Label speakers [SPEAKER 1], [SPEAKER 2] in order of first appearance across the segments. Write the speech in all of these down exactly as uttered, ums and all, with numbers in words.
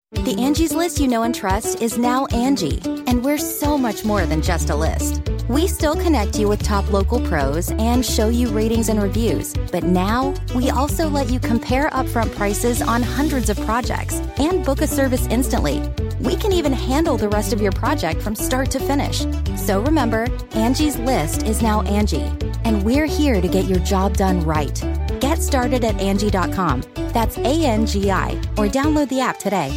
[SPEAKER 1] The Angie's List you know and trust is now Angie, and we're so much more than just a list. We still connect you with top local pros and show you ratings and reviews, but now we also let you compare upfront prices on hundreds of projects and book a service instantly. We can even handle the rest of your project from start to finish. So remember, Angie's List is now Angie, and we're here to get your job done right. Get started at Angie dot com. That's A N G I, or download the app today.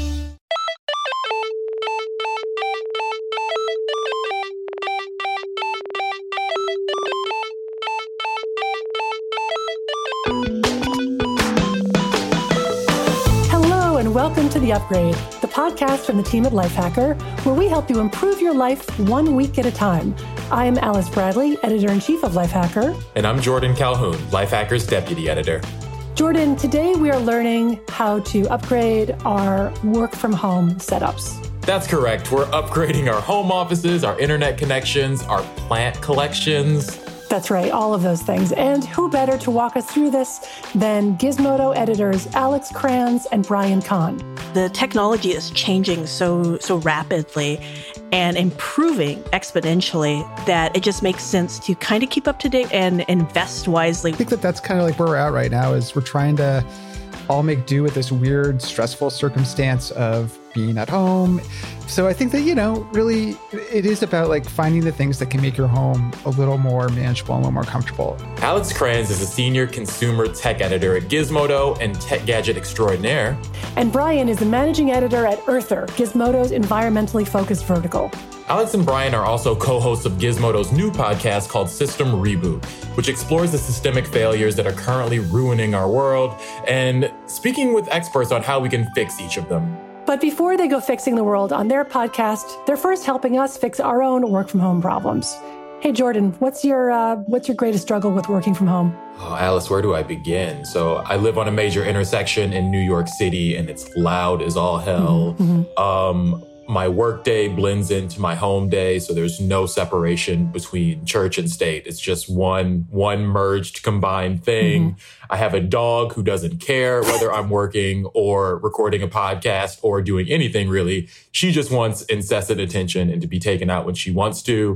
[SPEAKER 2] Welcome to The Upgrade, the podcast from the team at Lifehacker, where we help you improve your life one week at a time. I am Alice Bradley, editor-in-chief of Lifehacker.
[SPEAKER 3] And I'm Jordan Calhoun, Lifehacker's deputy editor.
[SPEAKER 2] Jordan, today we are learning how to upgrade our work-from-home setups.
[SPEAKER 3] That's correct. We're upgrading our home offices, our internet connections, our plant collections.
[SPEAKER 2] That's right, all of those things. And who better to walk us through this than Gizmodo editors Alex Cranz and Brian Kahn.
[SPEAKER 4] The technology is changing so so rapidly and improving exponentially that it just makes sense to kind of keep up to date and invest wisely.
[SPEAKER 5] I think that that's kind of like where we're at right now is we're trying to all make do with this weird, stressful circumstance of being at home. So I think that, you know, really it is about like finding the things that can make your home a little more manageable and a little more comfortable.
[SPEAKER 3] Alex Cranz is a senior consumer tech editor at Gizmodo and tech gadget extraordinaire.
[SPEAKER 2] And Brian is the managing editor at Earther, Gizmodo's environmentally focused vertical.
[SPEAKER 3] Alex and Brian are also co-hosts of Gizmodo's new podcast called System Reboot, which explores the systemic failures that are currently ruining our world and speaking with experts on how we can fix each of them.
[SPEAKER 2] But before they go fixing the world on their podcast, they're first helping us fix our own work-from-home problems. Hey, Jordan, what's your uh, what's your greatest struggle with working from home?
[SPEAKER 3] Oh, Alice, where do I begin? So I live on a major intersection in New York City, and it's loud as all hell. Mm-hmm. Um, my work day blends into my home day, so there's no separation between church and state. It's just one one merged, combined thing. Mm-hmm. I have a dog who doesn't care whether I'm working or recording a podcast or doing anything, really. She just wants incessant attention and to be taken out when she wants to.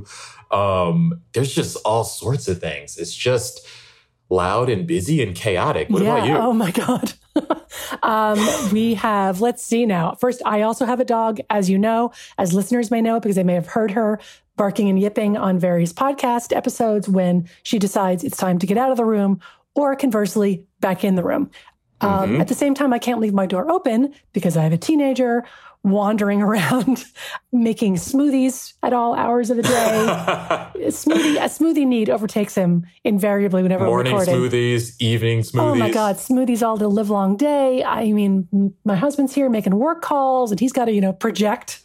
[SPEAKER 3] Um, there's just all sorts of things. It's just loud and busy and chaotic. What
[SPEAKER 2] yeah,
[SPEAKER 3] about you?
[SPEAKER 2] Oh, my God. um, we have, let's see now. First, I also have a dog, as you know, as listeners may know, because they may have heard her barking and yipping on various podcast episodes when she decides it's time to get out of the room or conversely, back in the room. Um, mm-hmm. At the same time, I can't leave my door open because I have a teenager wandering around making smoothies at all hours of the day. a smoothie, a smoothie need overtakes him invariably whenever
[SPEAKER 3] Morning
[SPEAKER 2] we're recording.
[SPEAKER 3] smoothies, evening smoothies.
[SPEAKER 2] Oh my God, smoothies all the live long day. I mean, my husband's here making work calls and he's got to, you know, project.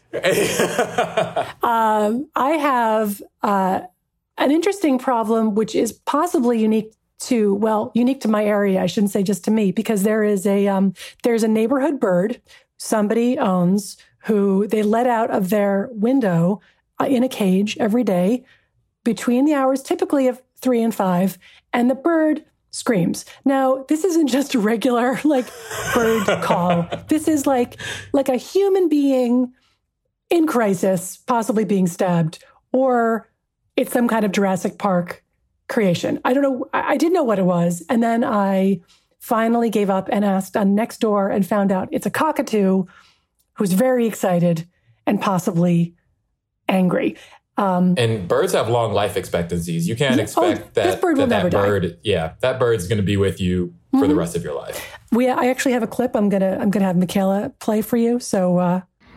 [SPEAKER 2] um, I have uh, an interesting problem, which is possibly unique to, well, unique to my area. I shouldn't say just to me, because there is a, um, there's a neighborhood bird somebody owns who they let out of their window uh, in a cage every day between the hours typically of three and five, and the bird screams. Now, this isn't just a regular like bird call. This is like like a human being in crisis, possibly being stabbed, or it's some kind of Jurassic Park creation. I don't know. I, I didn't know what it was, and then I finally gave up and asked on Nextdoor and found out it's a cockatoo who's very excited and possibly angry. Um,
[SPEAKER 3] and birds have long life expectancies. You can't
[SPEAKER 2] yeah,
[SPEAKER 3] expect
[SPEAKER 2] oh,
[SPEAKER 3] that,
[SPEAKER 2] this bird will
[SPEAKER 3] that,
[SPEAKER 2] never
[SPEAKER 3] that bird,
[SPEAKER 2] die.
[SPEAKER 3] yeah, that bird's going to be with you for
[SPEAKER 2] mm-hmm.
[SPEAKER 3] the rest of your life.
[SPEAKER 2] We, I actually have a clip I'm gonna, I'm gonna have Michaela play for you. So, uh,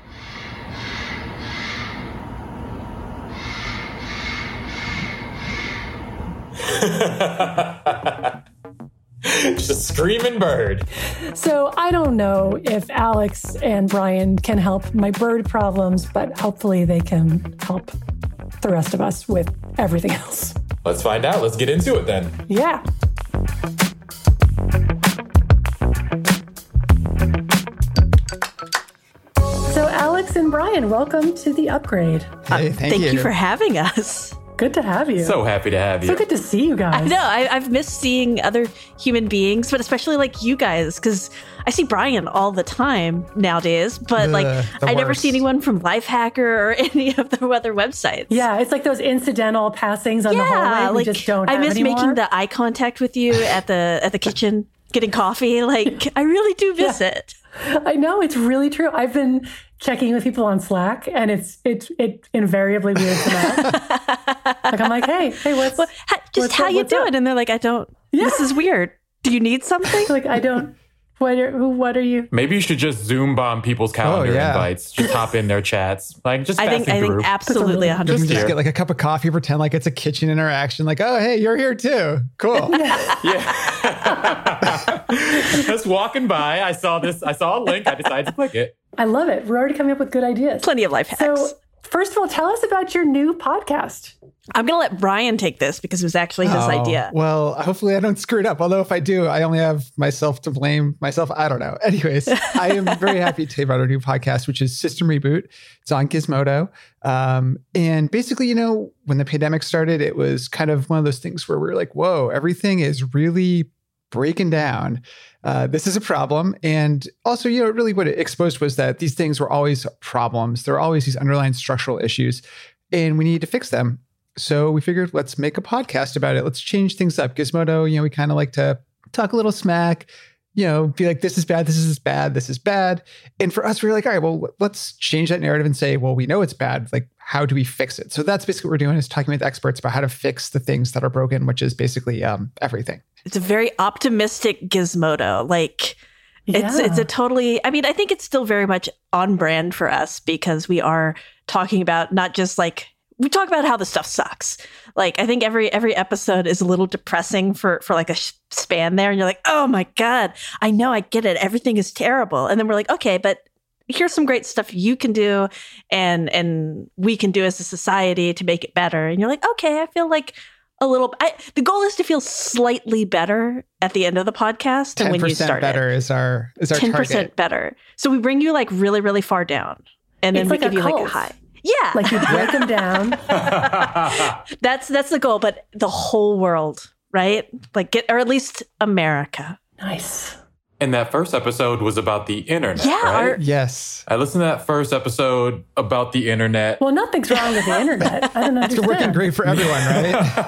[SPEAKER 3] Just screaming bird.
[SPEAKER 2] So I don't know if Alex and Brian can help my bird problems, but hopefully they can help the rest of us with everything else.
[SPEAKER 3] Let's find out. Let's get into it then.
[SPEAKER 2] Yeah. So Alex and Brian, welcome to The Upgrade.
[SPEAKER 5] Hey, thank,
[SPEAKER 4] thank
[SPEAKER 5] you.
[SPEAKER 4] you for having us.
[SPEAKER 2] Good to have you.
[SPEAKER 3] So happy to have you.
[SPEAKER 2] So good to see you guys.
[SPEAKER 4] I know. I, I've missed seeing other human beings, but especially like you guys, because I see Brian all the time nowadays, but
[SPEAKER 5] Ugh,
[SPEAKER 4] like
[SPEAKER 5] the
[SPEAKER 4] I never
[SPEAKER 5] worst.
[SPEAKER 4] see anyone from Lifehacker or any of the other websites.
[SPEAKER 2] Yeah, it's like those incidental passings on
[SPEAKER 4] yeah,
[SPEAKER 2] the hallway we
[SPEAKER 4] like
[SPEAKER 2] just don't
[SPEAKER 4] I
[SPEAKER 2] have
[SPEAKER 4] miss
[SPEAKER 2] anymore.
[SPEAKER 4] making the eye contact with you at the at the kitchen, getting coffee. Like I really do miss
[SPEAKER 2] Yeah.
[SPEAKER 4] it.
[SPEAKER 2] I know, it's really true. I've been checking with people on Slack, and it's it it invariably weirds them out. Like I'm like, hey, hey, what's
[SPEAKER 4] Well, ha- just
[SPEAKER 2] what's
[SPEAKER 4] how
[SPEAKER 2] up,
[SPEAKER 4] you
[SPEAKER 2] what's up?
[SPEAKER 4] doing? And they're like, I don't. This is weird. Do you need something?
[SPEAKER 2] like I don't. What are who? What are you?
[SPEAKER 3] Maybe you should just Zoom bomb people's calendar
[SPEAKER 5] yeah.
[SPEAKER 3] invites. Just hop in their chats. Like just
[SPEAKER 4] I think
[SPEAKER 3] passing
[SPEAKER 4] I
[SPEAKER 3] through.
[SPEAKER 4] think absolutely one hundred
[SPEAKER 5] You can
[SPEAKER 4] percent.
[SPEAKER 5] just
[SPEAKER 3] here.
[SPEAKER 5] get like a cup of coffee, pretend like it's a kitchen interaction. Like, oh, hey, you're here too. Cool.
[SPEAKER 3] Yeah. Just walking by, I saw this. I saw a link. I decided to click it.
[SPEAKER 2] I love it. We're already coming up with good ideas.
[SPEAKER 4] Plenty of life hacks.
[SPEAKER 2] So, first of all, tell us about your new podcast.
[SPEAKER 4] I'm going to let Brian take this because it was actually his
[SPEAKER 5] Oh,
[SPEAKER 4] idea.
[SPEAKER 5] Well, hopefully I don't screw it up. Although if I do, I only have myself to blame. Myself, I don't know. Anyways, I am very happy to tell you about our new podcast, which is System Reboot. It's on Gizmodo. Um, and basically, you know, when the pandemic started, it was kind of one of those things where we were like, whoa, everything is really breaking down. Uh, this is a problem. And also, you know, really what it exposed was that these things were always problems. There are always these underlying structural issues, and we need to fix them. So we figured, let's make a podcast about it. Let's change things up. Gizmodo, you know, we kind of like to talk a little smack, you know, be like, this is bad, this is bad, this is bad. And for us, we were like, all right, well, let's change that narrative and say, well, we know it's bad. Like, how do we fix it? So that's basically what we're doing, is talking with experts about how to fix the things that are broken, which is basically um, everything.
[SPEAKER 4] It's a very optimistic Gizmodo. Like it's
[SPEAKER 2] Yeah.
[SPEAKER 4] it's a totally, I mean, I think it's still very much on brand for us because we are talking about not just like, we talk about how the stuff sucks. Like I think every every episode is a little depressing for for like a sh- span there, and you're like, oh my god, I know, I get it, everything is terrible, and then we're like, okay, but here's some great stuff you can do, and and we can do as a society to make it better. And you're like, okay, I feel like a little. I, the goal is to feel slightly better at the end of the podcast than
[SPEAKER 5] ten
[SPEAKER 4] when you
[SPEAKER 5] percent
[SPEAKER 4] start.
[SPEAKER 5] better is our is our
[SPEAKER 4] Ten percent
[SPEAKER 5] target.
[SPEAKER 4] better. So we bring you like really really far down, and then
[SPEAKER 2] It's
[SPEAKER 4] we
[SPEAKER 2] like
[SPEAKER 4] give
[SPEAKER 2] a
[SPEAKER 4] you like a
[SPEAKER 2] cult.
[SPEAKER 4] high. Yeah,
[SPEAKER 2] Like you break them down.
[SPEAKER 4] that's that's the goal, but the whole world, right? Like get, or at least America.
[SPEAKER 2] Nice.
[SPEAKER 3] And that first episode was about the internet,
[SPEAKER 4] Yeah,
[SPEAKER 3] right?
[SPEAKER 4] our-
[SPEAKER 5] Yes.
[SPEAKER 3] I listened to that first episode about the internet.
[SPEAKER 2] Well, nothing's wrong with the internet. I don't
[SPEAKER 5] It's
[SPEAKER 2] understand.
[SPEAKER 5] working great for everyone, right?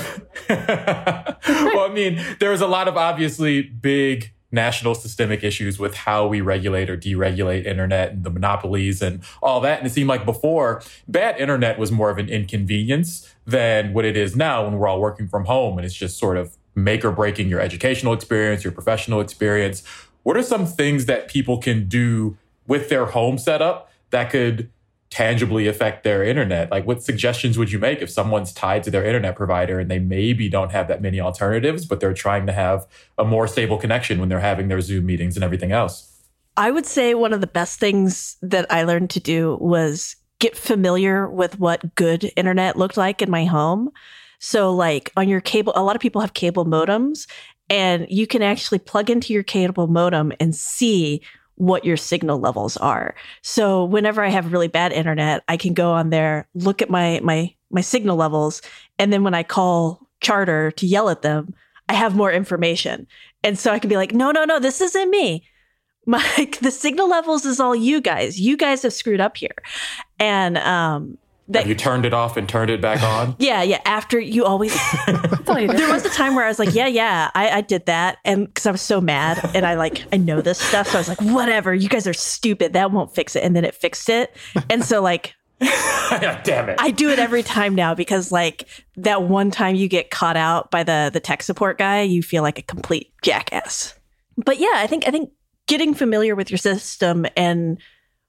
[SPEAKER 3] Well, I mean, there's a lot of obviously big national systemic issues with how we regulate or deregulate internet and the monopolies and all that. And it seemed like before, bad internet was more of an inconvenience than what it is now when we're all working from home and it's just sort of make or breaking your educational experience, your professional experience. What are some things that people can do with their home setup that could tangibly affect their internet? Like, what suggestions would you make if someone's tied to their internet provider and they maybe don't have that many alternatives, but they're trying to have a more stable connection when they're having their Zoom meetings and everything else?
[SPEAKER 4] I would say one of the best things that I learned to do was get familiar with what good internet looked like in my home. So like on your cable, a lot of people have cable modems, and you can actually plug into your cable modem and see what your signal levels are. So whenever I have really bad internet, I can go on there, look at my my my signal levels, and then when I call Charter to yell at them, I have more information. And so I can be like, no, no, no, this isn't me. My the signal levels is all you guys. You guys have screwed up here. And um that,
[SPEAKER 3] Have you turned it off and turned it back on?
[SPEAKER 4] yeah, yeah. After you always
[SPEAKER 2] That's all you do.
[SPEAKER 4] there was a time where I was like, yeah, yeah, I, I did that. And because I was so mad and I like, I know this stuff. So I was like, whatever, you guys are stupid. That won't fix it. And then it fixed it. And so like,
[SPEAKER 3] Damn it.
[SPEAKER 4] I do it every time now because like that one time you get caught out by the, the tech support guy, you feel like a complete jackass. But yeah, I think, I think getting familiar with your system and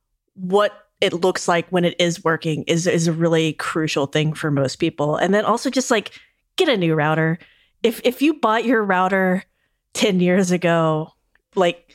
[SPEAKER 4] what it looks like when it is working is is a really crucial thing for most people. And then also just like get a new router. If if you bought your router ten years ago, like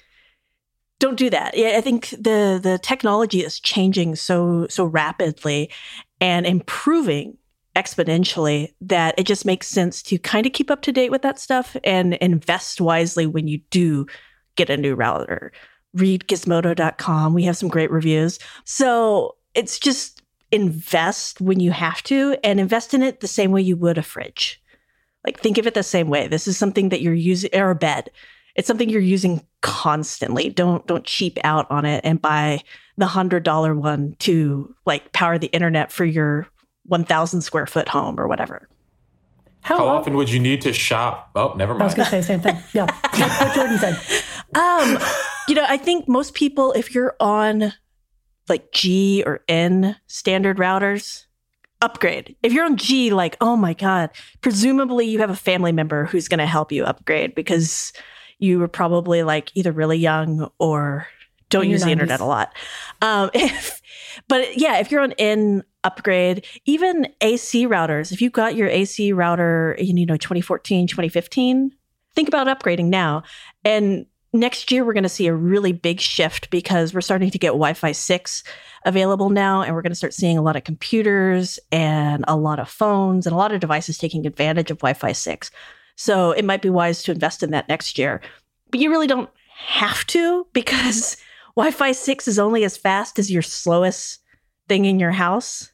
[SPEAKER 4] don't do that. Yeah, I think the the technology is changing so so rapidly and improving exponentially that it just makes sense to kind of keep up to date with that stuff and invest wisely when you do get a new router. Read gizmodo dot com. We have some great reviews. So it's just, invest when you have to, and invest in it the same way you would a fridge. Like, think of it the same way. This is something that you're using, or a bed. It's something you're using constantly. Don't don't cheap out on it and buy the one hundred dollars one to like power the internet for your one thousand square foot home or whatever.
[SPEAKER 3] How, How often would you need to shop? Oh, never mind.
[SPEAKER 2] I was going to say the same thing. Yeah. What Jordan said.
[SPEAKER 4] Um, you know, I think most people, if you're on like G or N standard routers, upgrade. If you're on G, like, oh my God, presumably you have a family member who's going to help you upgrade because you were probably like either really young or don't use the internet a lot. Um, if, but yeah, if you're on N, upgrade. Even A C routers, if you got your A C router in, you know, twenty fourteen, twenty fifteen, think about upgrading now. And next year, we're going to see a really big shift because we're starting to get Wi-Fi six available now, and we're going to start seeing a lot of computers and a lot of phones and a lot of devices taking advantage of Wi-Fi six. So it might be wise to invest in that next year. But you really don't have to, because Wi-Fi six is only as fast as your slowest thing in your house.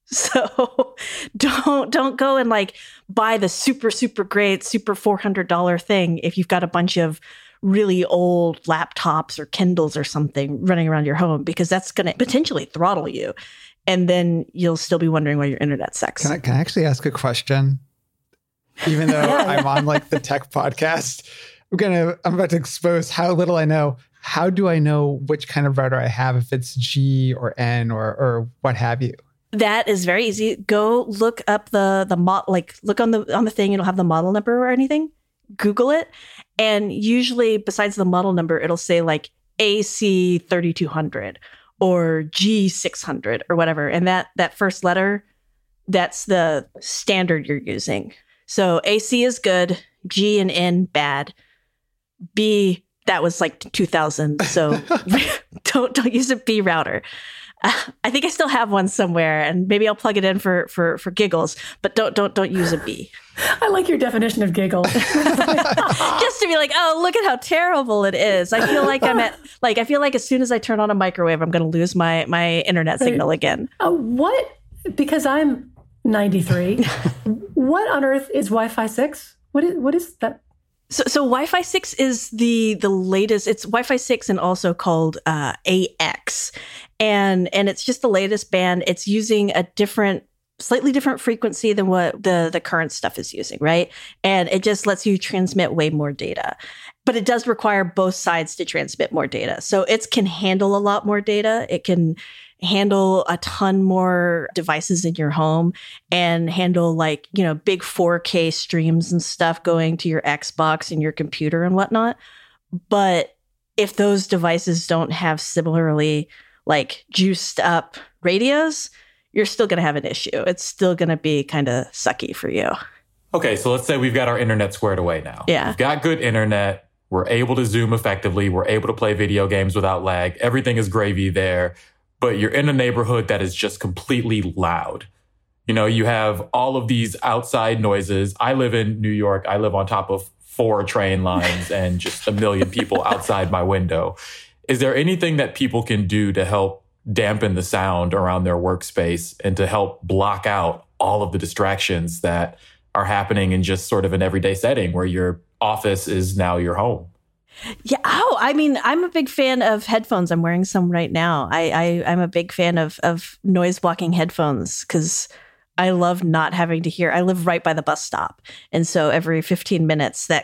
[SPEAKER 4] So don't don't go and like buy the super, super great, super four hundred dollars thing if you've got a bunch of really old laptops or Kindles or something running around your home, because that's going to potentially throttle you. And then you'll still be wondering why your internet sucks.
[SPEAKER 5] Can I, can I actually ask a question? Even though
[SPEAKER 2] Yeah.
[SPEAKER 5] I'm on like the tech podcast, I'm gonna I'm about to expose how little I know. How do I know which kind of router I have, if it's G or N or or what have you?
[SPEAKER 4] That is very easy. Go look up the the mod, like look on the on the thing. It'll have the model number or anything. Google it, and usually besides the model number, it'll say like A C thirty-two hundred or G six hundred or whatever. And that that first letter, that's the standard you're using. So A C is good, G and N bad, B that was like two thousand. So don't don't use a B router. Uh, I think I still have one somewhere, and maybe I'll plug it in for for for giggles. But don't don't don't use a B.
[SPEAKER 2] I like your definition of giggle.
[SPEAKER 4] Just to be like, oh, look at how terrible it is. I feel like I'm at like I feel like as soon as I turn on a microwave, I'm going to lose my my internet signal again.
[SPEAKER 2] Uh, what? Because I'm ninety-three. What on earth is Wi-Fi six? What is what is that?
[SPEAKER 4] So, so Wi-Fi six is the the latest. It's Wi-Fi six and also called uh, A X, and and it's just the latest band. It's using a different, slightly different frequency than what the the current stuff is using, right? And it just lets you transmit way more data, but it does require both sides to transmit more data. So it can handle a lot more data. It can handle a ton more devices in your home and handle like, you know, big four K streams and stuff going to your Xbox and your computer and whatnot. But if those devices don't have similarly like juiced up radios, you're still going to have an issue. It's still going to be kind of sucky for you.
[SPEAKER 3] Okay, so let's say we've got our internet squared away now.
[SPEAKER 4] Yeah.
[SPEAKER 3] We've got good internet. We're able to Zoom effectively. We're able to play video games without lag. Everything is gravy there. But you're in a neighborhood that is just completely loud. You know, you have all of these outside noises. I live in New York. I live on top of four train lines and just a million people outside my window. Is there anything that people can do to help dampen the sound around their workspace and to help block out all of the distractions that are happening in just sort of an everyday setting where your office is now your home?
[SPEAKER 4] Yeah. Oh, I mean, I'm a big fan of headphones. I'm wearing some right now. I, I I'm a big fan of of noise blocking headphones because I love not having to hear. I live right by the bus stop, and so every fifteen minutes, that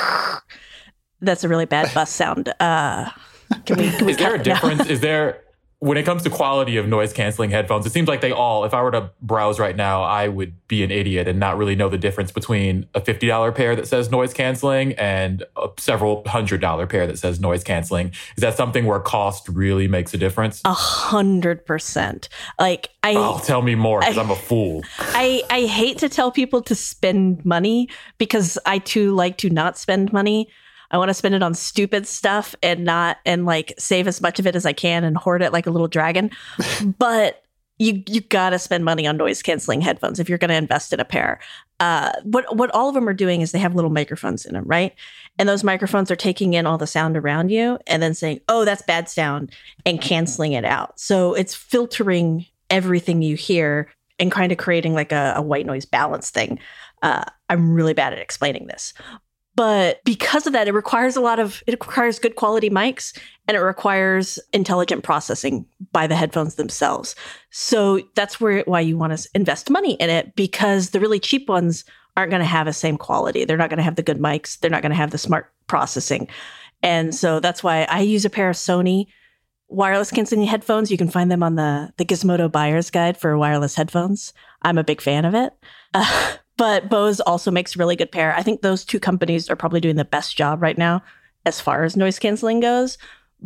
[SPEAKER 4] that's a really bad bus sound. Uh, can we? Can we
[SPEAKER 3] is there a difference?
[SPEAKER 4] Out?
[SPEAKER 3] Is there? When it comes to quality of noise canceling headphones, it seems like they all, if I were to browse right now, I would be an idiot and not really know the difference between a fifty dollars pair that says noise canceling and a several hundred dollar pair that says noise canceling. Is that something where cost really makes a difference?
[SPEAKER 4] A hundred percent. Like I,
[SPEAKER 3] oh, tell me more because I'm a fool.
[SPEAKER 4] I, I hate to tell people to spend money because I too like to not spend money. I want to spend it on stupid stuff and not and like save as much of it as I can and hoard it like a little dragon. But you you gotta spend money on noise canceling headphones if you're going to invest in a pair. Uh, what what all of them are doing is they have little microphones in them, right? And those microphones are taking in all the sound around you and then saying, "Oh, that's bad sound," and canceling it out. So it's filtering everything you hear and kind of creating like a, a white noise balance thing. Uh, I'm really bad at explaining this. But because of that, it requires a lot of, it requires good quality mics, and it requires intelligent processing by the headphones themselves. So that's where why you want to invest money in it, because the really cheap ones aren't going to have the same quality. They're not going to have the good mics. They're not going to have the smart processing. And so that's why I use a pair of Sony wireless canceling headphones. You can find them on the, the Gizmodo Buyer's Guide for wireless headphones. I'm a big fan of it. Uh, But Bose also makes a really good pair. I think those two companies are probably doing the best job right now as far as noise canceling goes.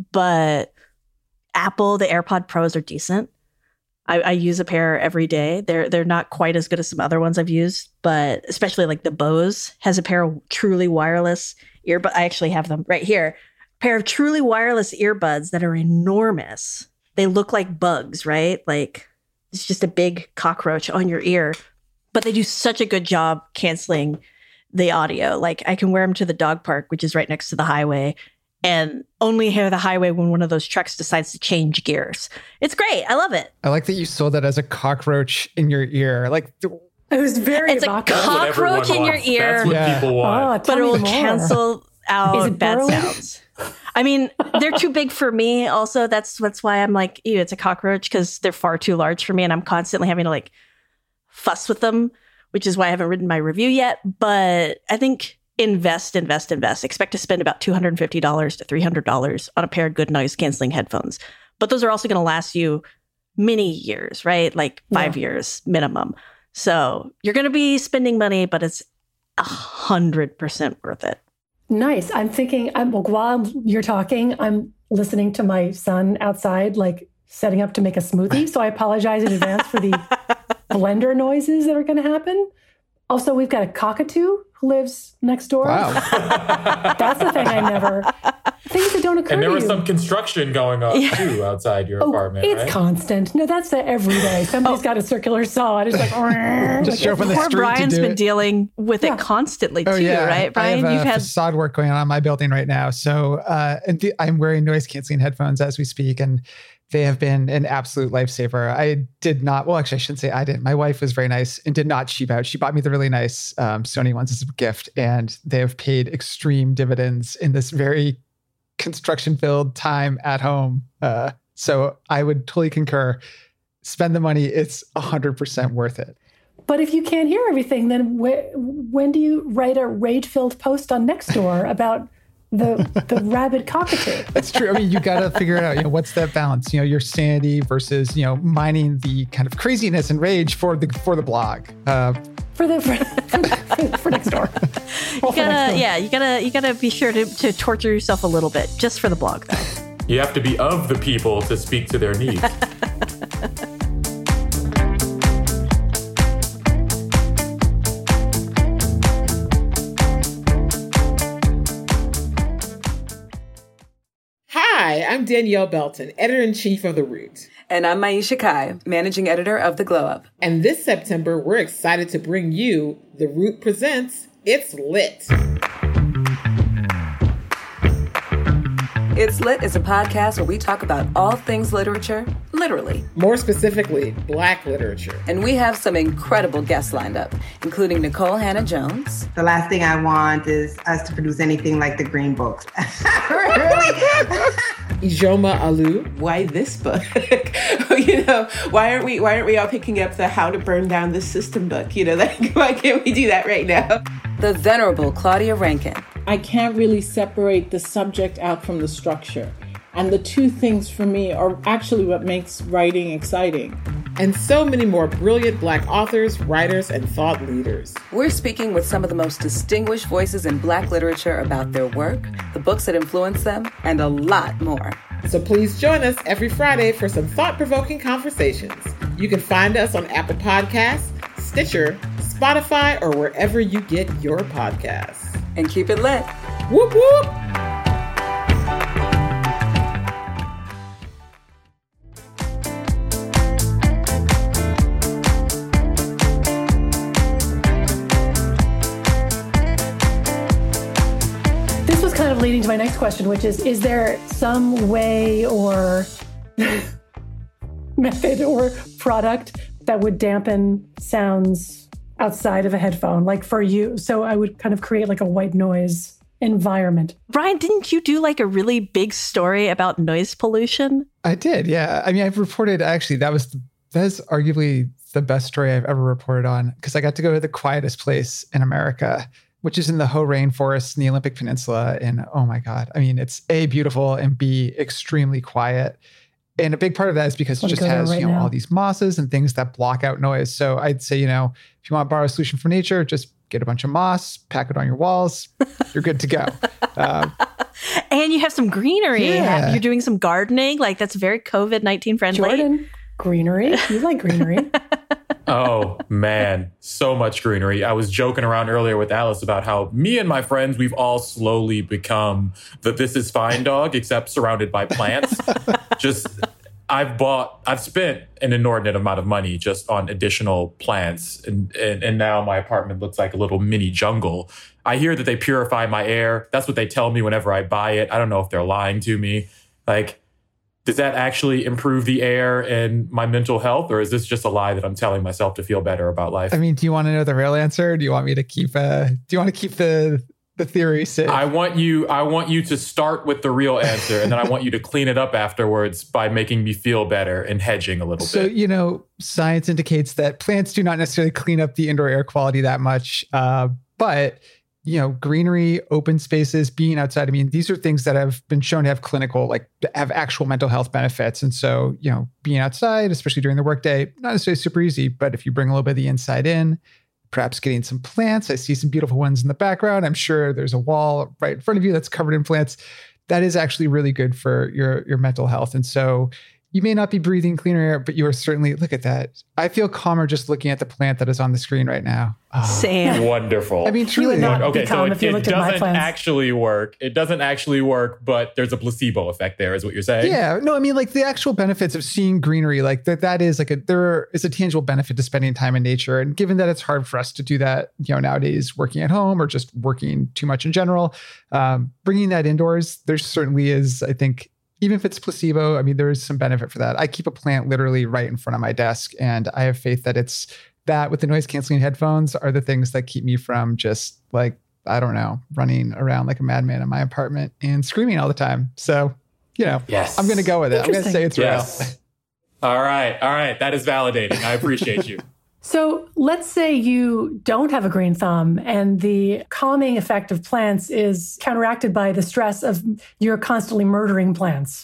[SPEAKER 4] But Apple, the AirPod Pros are decent. I, I use a pair every day. They're they're not quite as good as some other ones I've used, but especially like the Bose has a pair of truly wireless earbuds. I actually have them right here. A pair of truly wireless earbuds that are enormous. They look like bugs, right? Like it's just a big cockroach on your ear. But they do such a good job canceling the audio. Like I can wear them to the dog park, which is right next to the highway, and only hear the highway when one of those trucks decides to change gears. It's great. I love it.
[SPEAKER 5] I like that you sold that as a cockroach in your ear. Like
[SPEAKER 2] it was very
[SPEAKER 4] It's
[SPEAKER 2] evocative.
[SPEAKER 4] a cockroach in your
[SPEAKER 3] wants.
[SPEAKER 4] ear.
[SPEAKER 3] That's what
[SPEAKER 5] Yeah.
[SPEAKER 3] people want.
[SPEAKER 2] Oh,
[SPEAKER 4] But it will
[SPEAKER 2] more.
[SPEAKER 4] cancel out bad
[SPEAKER 2] burrowing?
[SPEAKER 4] sounds. I mean, they're too big for me. Also, that's that's why I'm like, ew, it's a cockroach, because they're far too large for me, and I'm constantly having to like fuss with them, which is why I haven't written my review yet. But I think invest, invest, invest. Expect to spend about two hundred fifty dollars to three hundred dollars on a pair of good noise canceling headphones. But those are also going to last you many years, right? Like five
[SPEAKER 2] Yeah.
[SPEAKER 4] years minimum. So you're going to be spending money, but it's a hundred percent worth it.
[SPEAKER 2] Nice. I'm thinking, I'm, while you're talking, I'm listening to my son outside, like setting up to make a smoothie. So I apologize in advance for the blender noises that are going to happen. Also, we've got a cockatoo who lives next door.
[SPEAKER 5] wow.
[SPEAKER 2] That's the thing I never, things that don't occur
[SPEAKER 3] And there
[SPEAKER 2] to
[SPEAKER 3] was
[SPEAKER 2] you.
[SPEAKER 3] some construction going on too outside your
[SPEAKER 2] Oh,
[SPEAKER 3] apartment,
[SPEAKER 2] it's
[SPEAKER 3] right?
[SPEAKER 2] constant. No, that's the every day. Somebody's got a circular saw. It's like,
[SPEAKER 5] Just show up on the
[SPEAKER 4] Poor
[SPEAKER 5] street
[SPEAKER 4] Brian's
[SPEAKER 5] to do
[SPEAKER 4] been
[SPEAKER 5] it.
[SPEAKER 4] dealing with
[SPEAKER 2] Yeah.
[SPEAKER 4] it constantly too,
[SPEAKER 5] Oh yeah,
[SPEAKER 4] right, Brian?
[SPEAKER 5] I have
[SPEAKER 4] You've
[SPEAKER 5] a
[SPEAKER 4] had
[SPEAKER 5] facade work going on on my building right now, so uh, and the, I'm wearing noise canceling headphones as we speak, and they have been an absolute lifesaver. I did not, well, actually, I shouldn't say I didn't. My wife was very nice and did not cheap out. She bought me the really nice um, Sony ones as a gift, and they have paid extreme dividends in this very construction-filled time at home. Uh, so I would totally concur. Spend the money; it's one hundred percent worth it.
[SPEAKER 2] but if you can't hear everything, then wh- when do you write a rage-filled post on Nextdoor about the the rabid cockatoo?
[SPEAKER 5] That's true. I mean, you got to figure it out. You know, what's that balance? You know, your sanity versus, you know, mining the kind of craziness and rage for the for the blog. Uh,
[SPEAKER 2] For the for, for, for Nextdoor.
[SPEAKER 4] you gotta, yeah, you gotta, you gotta be sure to, to torture yourself a little bit just for the blog, though.
[SPEAKER 3] You have to be of the people to speak to their needs.
[SPEAKER 6] Hi, I'm Danielle Belton, editor-in-chief of The Root.
[SPEAKER 7] And I'm Maisha Kai, managing editor of The Glow Up.
[SPEAKER 6] And this September, we're excited to bring you The Root Presents It's Lit.
[SPEAKER 7] It's Lit is a podcast where we talk about all things literature, literally.
[SPEAKER 6] More specifically, Black literature.
[SPEAKER 7] And we have some incredible guests lined up, including Nicole Hannah-Jones.
[SPEAKER 8] The last thing I want is us to produce anything like the Green Books. Really?
[SPEAKER 6] Ijoma Alu.
[SPEAKER 9] Why this book? You know, why aren't we why aren't we all picking up the How to Burn Down the System book? You know, like, why can't we do that right now?
[SPEAKER 7] The venerable Claudia Rankin.
[SPEAKER 10] I can't really separate the subject out from the structure. And the two things for me are actually what makes writing exciting.
[SPEAKER 6] And so many more brilliant Black authors, writers, and thought leaders.
[SPEAKER 7] We're speaking with some of the most distinguished voices in Black literature about their work, the books that influenced them, and a lot more.
[SPEAKER 6] So please join us every Friday for some thought-provoking conversations. You can find us on Apple Podcasts, Stitcher, Spotify, or wherever you get your podcasts.
[SPEAKER 7] And keep it lit.
[SPEAKER 6] Whoop whoop!
[SPEAKER 2] This was kind of leading to my next question, which is, is there some way or method or product that would dampen sounds outside of a headphone, like for you. So I would kind of create like a white noise environment.
[SPEAKER 4] Ryan, didn't you do like a really big story about noise pollution?
[SPEAKER 5] I did, yeah. I mean, I've reported, actually, that was that is arguably the best story I've ever reported on, because I got to go to the quietest place in America, which is in the Hoh Rainforest in the Olympic Peninsula. And oh my God, I mean, it's A, beautiful, and B, extremely quiet. And a big part of that is because it just has, right you know, now. all these mosses and things that block out noise. So I'd say, you know, if you want to borrow a solution from nature, just get a bunch of moss, pack it on your walls, you're good to go. Um,
[SPEAKER 4] and you have some greenery.
[SPEAKER 5] Yeah.
[SPEAKER 4] You're doing some gardening. Like, that's very COVID nineteen friendly.
[SPEAKER 2] Jordan, greenery. You like greenery.
[SPEAKER 3] Oh, man. So much greenery. I was joking around earlier with Alice about how me and my friends, we've all slowly become the This Is Fine dog, except surrounded by plants. Just, I've bought, I've spent an inordinate amount of money just on additional plants. And, and, and now my apartment looks like a little mini jungle. I hear that they purify my air. That's what they tell me whenever I buy it. I don't know if they're lying to me. Like, does that actually improve the air and my mental health? Or is this just a lie that I'm telling myself to feel better about life?
[SPEAKER 5] I mean, do you want to know the real answer? Or do you want me to keep, uh, do you want to keep the, the theory safe?
[SPEAKER 3] I want you, I want you to start with the real answer, and then I want you to clean it up afterwards by making me feel better and hedging a little
[SPEAKER 5] so,
[SPEAKER 3] bit.
[SPEAKER 5] So, you know, science indicates that plants do not necessarily clean up the indoor air quality that much. Uh, but you know, greenery, open spaces, being outside. I mean, these are things that have been shown to have clinical, like have actual mental health benefits. And so, you know, being outside, especially during the workday, not necessarily super easy, but if you bring a little bit of the inside in, perhaps getting some plants. I see some beautiful ones in the background. I'm sure there's a wall right in front of you that's covered in plants. That is actually really good for your, your mental health. And so you may not be breathing cleaner air, but you are certainly, look at that. I feel calmer just looking at the plant that is on the screen right now. Oh.
[SPEAKER 4] Sam.
[SPEAKER 3] Wonderful.
[SPEAKER 5] I mean, truly.
[SPEAKER 2] Not
[SPEAKER 3] okay, so it, it doesn't
[SPEAKER 2] plants.
[SPEAKER 3] actually work. It doesn't actually work, but there's a placebo effect there, is what you're saying?
[SPEAKER 5] Yeah. No, I mean, like the actual benefits of seeing greenery, like that, that is like a, there is a tangible benefit to spending time in nature. And given that it's hard for us to do that, you know, nowadays working at home or just working too much in general, um, bringing that indoors, there certainly is, I think, even if it's placebo, I mean, there is some benefit for that. I keep a plant literally right in front of my desk, and I have faith that it's that with the noise canceling headphones are the things that keep me from just like, I don't know, running around like a madman in my apartment and screaming all the time. So, you know,
[SPEAKER 3] yes.
[SPEAKER 5] I'm going to go with it. I'm going to say it's
[SPEAKER 3] yes. real. All right. All right. That is validating. I appreciate you.
[SPEAKER 2] So let's say you don't have a green thumb and the calming effect of plants is counteracted by the stress of you're constantly murdering plants.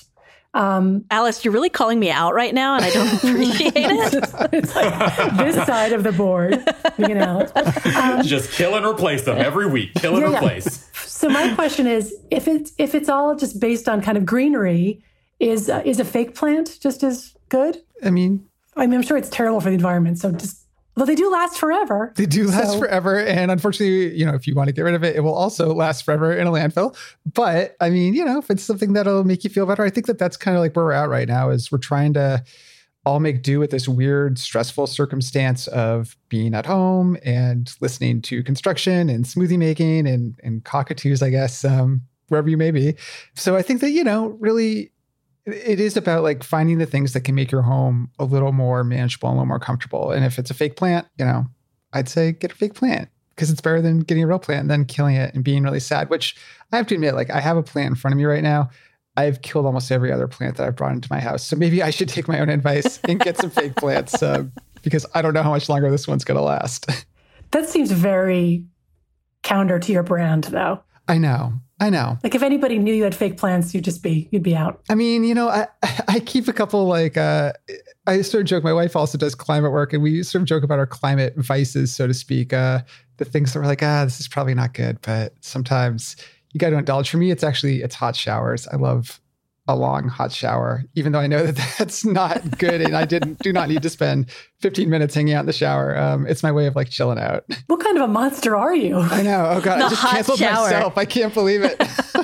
[SPEAKER 2] Um,
[SPEAKER 4] Alice, you're really calling me out right now, and I don't appreciate it.
[SPEAKER 2] It's, it's like this side of the board, you know. Um,
[SPEAKER 3] just kill and replace them every week. Kill and
[SPEAKER 2] yeah,
[SPEAKER 3] replace.
[SPEAKER 2] Yeah. So my question is, if it's if it's all just based on kind of greenery, is uh, is a fake plant just as good?
[SPEAKER 5] I mean,
[SPEAKER 2] I mean, I'm sure it's terrible for the environment. So just. Well, they do last forever.
[SPEAKER 5] They do last
[SPEAKER 2] so.
[SPEAKER 5] forever. And unfortunately, you know, if you want to get rid of it, it will also last forever in a landfill. But I mean, you know, if it's something that'll make you feel better, I think that that's kind of like where we're at right now is we're trying to all make do with this weird, stressful circumstance of being at home and listening to construction and smoothie making and, and cockatoos, I guess, um, wherever you may be. So I think that, you know, really, it is about like finding the things that can make your home a little more manageable and a little more comfortable. And if it's a fake plant, you know, I'd say get a fake plant because it's better than getting a real plant and then killing it and being really sad, which I have to admit, like I have a plant in front of me right now. I've killed almost every other plant that I've brought into my house. So maybe I should take my own advice and get some fake plants uh, because I don't know how much longer this one's going to last.
[SPEAKER 2] That seems very counter to your brand though.
[SPEAKER 5] I know. I know.
[SPEAKER 2] Like if anybody knew you had fake plants, you'd just be, you'd be out.
[SPEAKER 5] I mean, you know, I, I keep a couple like, uh, I sort of joke, my wife also does climate work and we sort of joke about our climate vices, so to speak. Uh, the things that we're like, ah, this is probably not good, but sometimes you got to indulge. For me, it's actually, it's hot showers. I love a long hot shower, even though I know that that's not good. And I didn't, do not need to spend fifteen minutes hanging out in the shower. Um, it's my way of like chilling out.
[SPEAKER 2] What kind of a monster are you?
[SPEAKER 5] I know. Oh God,
[SPEAKER 4] the
[SPEAKER 5] I just
[SPEAKER 4] hot
[SPEAKER 5] canceled
[SPEAKER 4] shower.
[SPEAKER 5] myself. I can't believe it.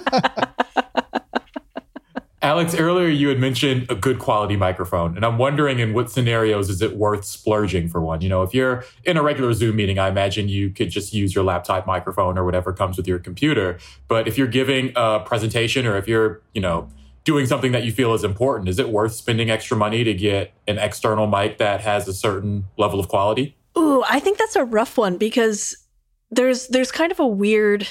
[SPEAKER 3] Alex, earlier you had mentioned a good quality microphone, and I'm wondering in what scenarios is it worth splurging for one? You know, if you're in a regular Zoom meeting, I imagine you could just use your laptop microphone or whatever comes with your computer. But if you're giving a presentation or if you're, you know, doing something that you feel is important. Is it worth spending extra money to get an external mic that has a certain level of quality?
[SPEAKER 4] Ooh, I think that's a rough one because there's there's kind of a weird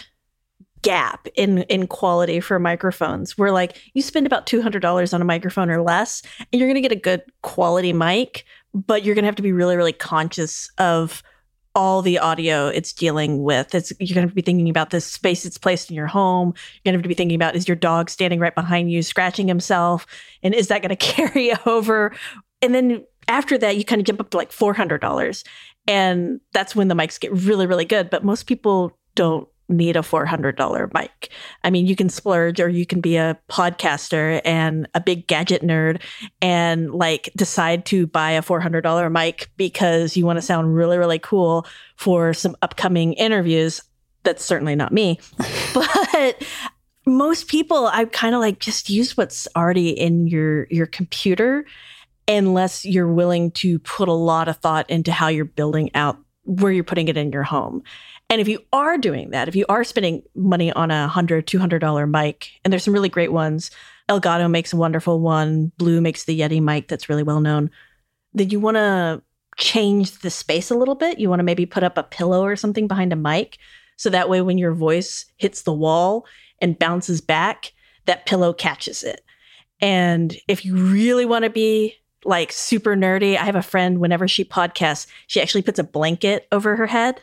[SPEAKER 4] gap in in quality for microphones where like you spend about two hundred dollars on a microphone or less and you're going to get a good quality mic, but you're going to have to be really, really conscious of all the audio it's dealing with. It's, you're going to be thinking about the space it's placed in your home. You're going to have to be thinking about, is your dog standing right behind you scratching himself? And is that going to carry over? And then after that, you kind of jump up to like four hundred dollars. And that's when the mics get really, really good. But most people don't need a four hundred dollars mic. I mean, you can splurge or you can be a podcaster and a big gadget nerd and like decide to buy a four hundred dollars mic because you want to sound really, really cool for some upcoming interviews. That's certainly not me. But most people, I kind of like just use what's already in your, your computer unless you're willing to put a lot of thought into how you're building out where you're putting it in your home. And if you are doing that, if you are spending money on a one hundred dollars, two hundred dollars mic, and there's some really great ones, Elgato makes a wonderful one, Blue makes the Yeti mic that's really well known, then you want to change the space a little bit. You want to maybe put up a pillow or something behind a mic. So that way when your voice hits the wall and bounces back, that pillow catches it. And if you really want to be like super nerdy, I have a friend, whenever she podcasts, she actually puts a blanket over her head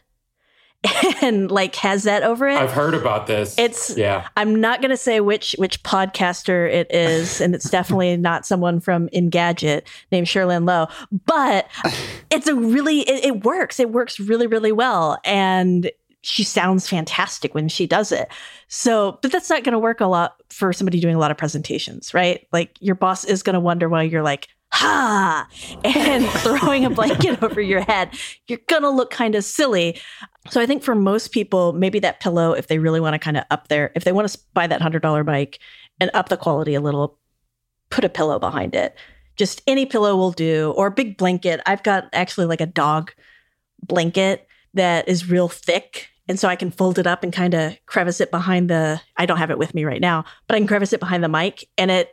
[SPEAKER 4] and like has that over it.
[SPEAKER 3] I've heard about this.
[SPEAKER 4] It's
[SPEAKER 3] yeah.
[SPEAKER 4] I'm not going to say which which podcaster it is, and it's definitely not someone from Engadget named Sherlyn Lowe, but it's a really it, it works. It works really, really well, and she sounds fantastic when she does it. So, but that's not going to work a lot for somebody doing a lot of presentations, right? Like your boss is going to wonder why you're like, ha, and throwing a blanket over your head. You're going to look kind of silly. So I think for most people, maybe that pillow, if they really want to kind of up there, if they want to buy that one hundred dollars mic and up the quality a little, put a pillow behind it. Just any pillow will do, or a big blanket. I've got actually like a dog blanket that is real thick. And so I can fold it up and kind of crevice it behind the, I don't have it with me right now, but I can crevice it behind the mic and it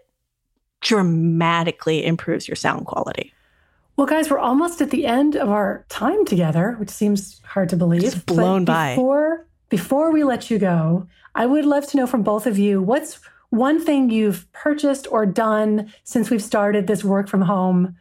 [SPEAKER 4] dramatically improves your sound quality.
[SPEAKER 2] Well, guys, we're almost at the end of our time together, which seems hard to believe.
[SPEAKER 4] It's blown
[SPEAKER 2] but
[SPEAKER 4] by.
[SPEAKER 2] Before, before we let you go, I would love to know from both of you, what's one thing you've purchased or done since we've started this work from home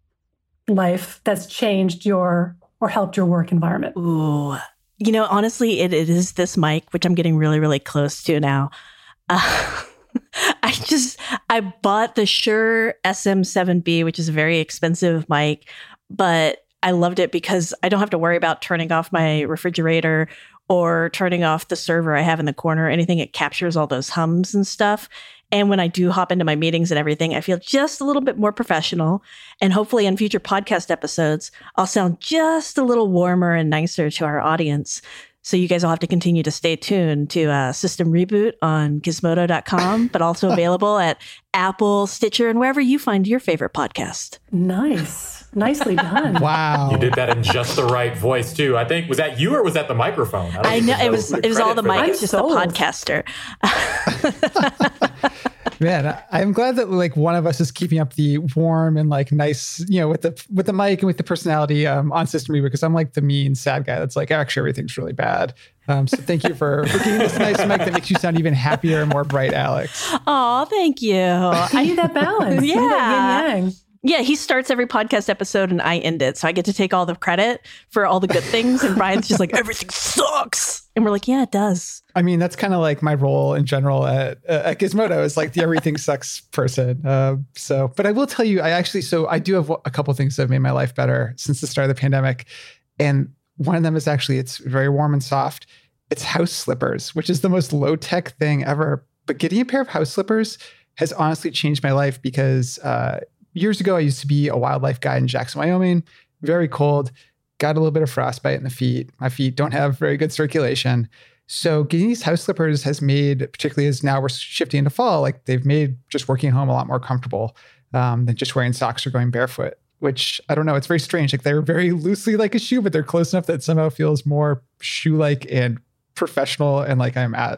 [SPEAKER 2] life that's changed your or helped your work environment?
[SPEAKER 4] Ooh, you know, honestly, it, it is this mic, which I'm getting really, really close to now. Uh, I just, I bought the Shure S M seven B, which is a very expensive mic, but I loved it because I don't have to worry about turning off my refrigerator or turning off the server I have in the corner or anything. It captures all those hums and stuff. And when I do hop into my meetings and everything, I feel just a little bit more professional. And hopefully in future podcast episodes, I'll sound just a little warmer and nicer to our audience. So you guys will have to continue to stay tuned to uh, System Reboot on gizmodo dot com, but also available at Apple, Stitcher, and wherever you find your favorite podcast.
[SPEAKER 2] Nice. Nicely done.
[SPEAKER 5] Wow.
[SPEAKER 3] You did that in just the right voice, too. I think, was that you or was that the microphone? I,
[SPEAKER 4] I know, it was it was all the mic, it's just the podcaster.
[SPEAKER 5] Man, I'm glad that like one of us is keeping up the warm and like nice, you know, with the with the mic and with the personality um, on System Reboot, because I'm like the mean, sad guy that's like, actually, everything's really bad. Um, so thank you for, for giving this nice mic that makes you sound even happier and more bright, Alex.
[SPEAKER 4] Oh, thank you.
[SPEAKER 2] I need that balance.
[SPEAKER 4] Yeah.
[SPEAKER 2] I need that yin yang.
[SPEAKER 4] Yeah, he starts every podcast episode and I end it. So I get to take all the credit for all the good things. And Brian's just like, everything sucks. And we're like, yeah, it does.
[SPEAKER 5] I mean, that's kind of like my role in general at, uh, at Gizmodo is like the everything sucks person. Uh, so, but I will tell you, I actually, so I do have a couple things that have made my life better since the start of the pandemic. And one of them is actually, it's very warm and soft. It's house slippers, which is the most low tech thing ever. But getting a pair of house slippers has honestly changed my life because, uh, years ago, I used to be a wildlife guide in Jackson, Wyoming, very cold, got a little bit of frostbite in the feet. My feet don't have very good circulation. So getting these house slippers has made, particularly as now we're shifting into fall, like they've made just working home a lot more comfortable um, than just wearing socks or going barefoot, which I don't know. It's very strange. Like they're very loosely like a shoe, but they're close enough that it somehow feels more shoe-like and professional and like I'm at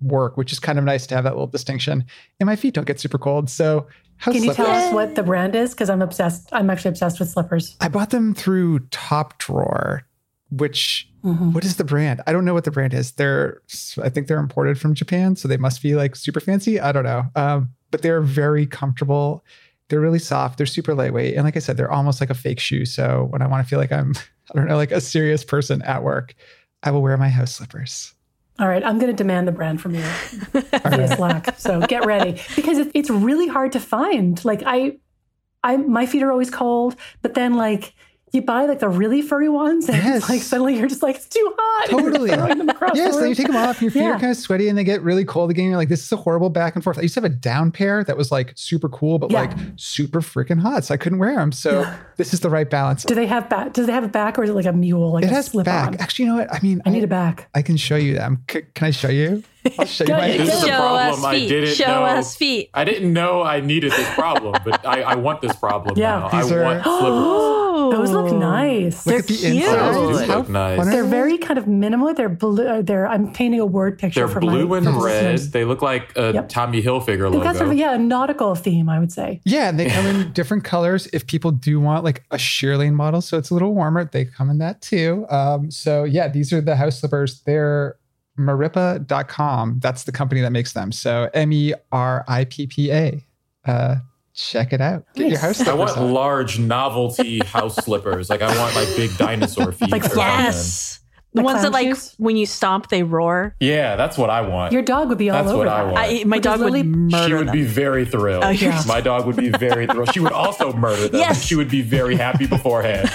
[SPEAKER 5] work, which is kind of nice to have that little distinction. And my feet don't get super cold. So house
[SPEAKER 2] Can you
[SPEAKER 5] slippers.
[SPEAKER 2] tell us what the brand is? Because I'm obsessed. I'm actually obsessed with slippers.
[SPEAKER 5] I bought them through Top Drawer, which, mm-hmm. what is the brand? I don't know what the brand is. They're, I think they're imported from Japan. So they must be like super fancy. I don't know. Um, but they're very comfortable. They're really soft. They're super lightweight. And like I said, they're almost like a fake shoe. So when I want to feel like I'm, I don't know, like a serious person at work, I will wear my house slippers.
[SPEAKER 2] All right. I'm going to demand the brand from you via Slack. So get ready, because it, it's really hard to find. Like I, I, my feet are always cold, but then like you buy like the really furry ones and
[SPEAKER 5] yes.
[SPEAKER 2] it's like suddenly you're just like, it's too hot.
[SPEAKER 5] Totally. Yes,
[SPEAKER 2] the
[SPEAKER 5] then you take them off and your feet
[SPEAKER 2] yeah.
[SPEAKER 5] are kind of sweaty and they get really cold again. You're like, this is a horrible back and forth. I used to have a down pair that was like super cool, but
[SPEAKER 2] yeah.
[SPEAKER 5] like super freaking hot. So I couldn't wear them. So yeah. this is the right balance.
[SPEAKER 2] Do they have back? Does it have a back or is it like a mule? Like
[SPEAKER 5] it
[SPEAKER 2] a
[SPEAKER 5] has
[SPEAKER 2] slip
[SPEAKER 5] back.
[SPEAKER 2] on?
[SPEAKER 5] Actually, you know what? I mean,
[SPEAKER 2] I need a back.
[SPEAKER 5] I can show you them. C- can I show you? I'll show you my
[SPEAKER 3] This is a
[SPEAKER 4] Show
[SPEAKER 3] problem
[SPEAKER 4] us
[SPEAKER 3] I
[SPEAKER 4] feet.
[SPEAKER 3] didn't
[SPEAKER 4] Show
[SPEAKER 3] know.
[SPEAKER 4] us feet.
[SPEAKER 3] I didn't know I needed this problem, but I, I want this problem
[SPEAKER 2] Yeah.
[SPEAKER 3] now. I
[SPEAKER 5] These are-
[SPEAKER 3] want slippers.
[SPEAKER 2] Those look nice.
[SPEAKER 5] Look
[SPEAKER 2] They're
[SPEAKER 5] at the
[SPEAKER 2] cute.
[SPEAKER 5] inside.
[SPEAKER 3] Those
[SPEAKER 5] How
[SPEAKER 3] look nice.
[SPEAKER 5] fun are
[SPEAKER 2] They're
[SPEAKER 5] they?
[SPEAKER 2] very kind of minimal. They're blue. uh, They're. I'm painting a word picture
[SPEAKER 3] They're
[SPEAKER 2] for
[SPEAKER 3] blue
[SPEAKER 2] my
[SPEAKER 3] and
[SPEAKER 2] for
[SPEAKER 3] red.
[SPEAKER 2] listeners.
[SPEAKER 3] They look like a
[SPEAKER 2] Yep.
[SPEAKER 3] Tommy Hilfiger
[SPEAKER 2] They've
[SPEAKER 3] logo.
[SPEAKER 2] got sort of, yeah, a nautical theme, I would say.
[SPEAKER 5] Yeah, and they come in different colors. If people do want like a shearling model, so it's a little warmer, they come in that too. Um, so yeah, these are the house slippers. They're Merippa dot com. That's the company that makes them. So M E R I P P A. Uh, check it out. Get your house
[SPEAKER 3] I
[SPEAKER 5] slippers
[SPEAKER 3] want
[SPEAKER 5] on.
[SPEAKER 3] large novelty house slippers. Like I want like big dinosaur feet.
[SPEAKER 2] Like
[SPEAKER 3] or something.
[SPEAKER 4] Yes. The
[SPEAKER 2] Like
[SPEAKER 4] ones that
[SPEAKER 2] clown
[SPEAKER 4] like
[SPEAKER 2] shoes?
[SPEAKER 4] when you stomp, they roar.
[SPEAKER 3] Yeah, that's what I want.
[SPEAKER 2] Your dog would be all
[SPEAKER 3] That's
[SPEAKER 2] over
[SPEAKER 3] what I
[SPEAKER 2] that.
[SPEAKER 3] want.
[SPEAKER 4] I, my
[SPEAKER 2] Because
[SPEAKER 4] dog would
[SPEAKER 2] Lily-
[SPEAKER 4] murder
[SPEAKER 3] She would
[SPEAKER 4] them.
[SPEAKER 3] be very thrilled.
[SPEAKER 4] Oh, yeah.
[SPEAKER 3] My dog would be very thrilled. She would also murder them.
[SPEAKER 4] Yes.
[SPEAKER 3] She would be very happy beforehand.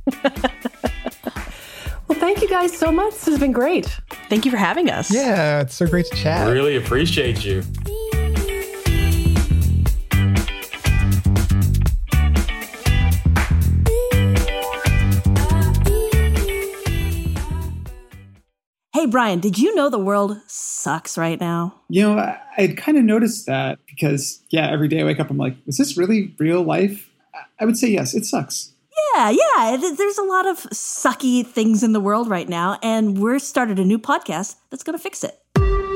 [SPEAKER 2] Well, thank you guys so much. This has been great.
[SPEAKER 4] Thank you for having us.
[SPEAKER 5] Yeah, it's so great to chat.
[SPEAKER 3] Really appreciate you.
[SPEAKER 4] Hey, Brian, did you know the world sucks right now?
[SPEAKER 11] You know, I, I'd kind of noticed that because, yeah, every day I wake up, I'm like, is this really real life? I, I would say yes, it sucks.
[SPEAKER 4] Yeah, yeah. th- There's a lot of sucky things in the world right now, and we're started a new podcast that's going to fix it.